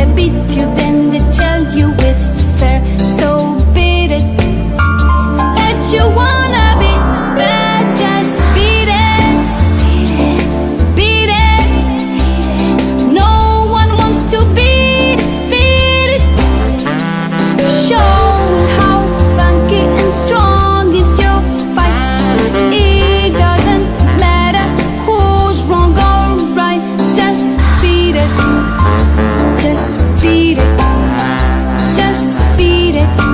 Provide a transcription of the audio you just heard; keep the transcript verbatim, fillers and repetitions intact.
beat you, then they tell you it's fair. So beat it. If you wanna be bad, just beat it. Beat it. No one wants to be defeated. Show how funky and strong is your fight. It doesn't matter who's wrong or right. Just beat it. Just beat it. Just beat it.